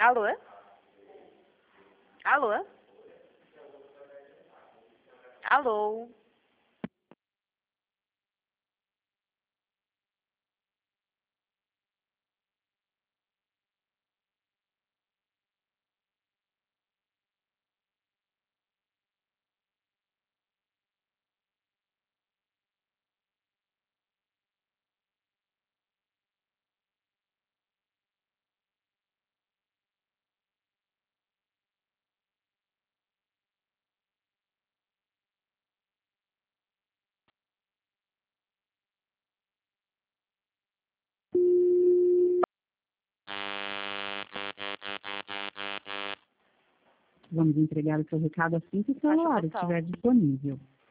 Alô? Alô? Alô? Vamos entregar o seu recado assim que o celular estiver disponível.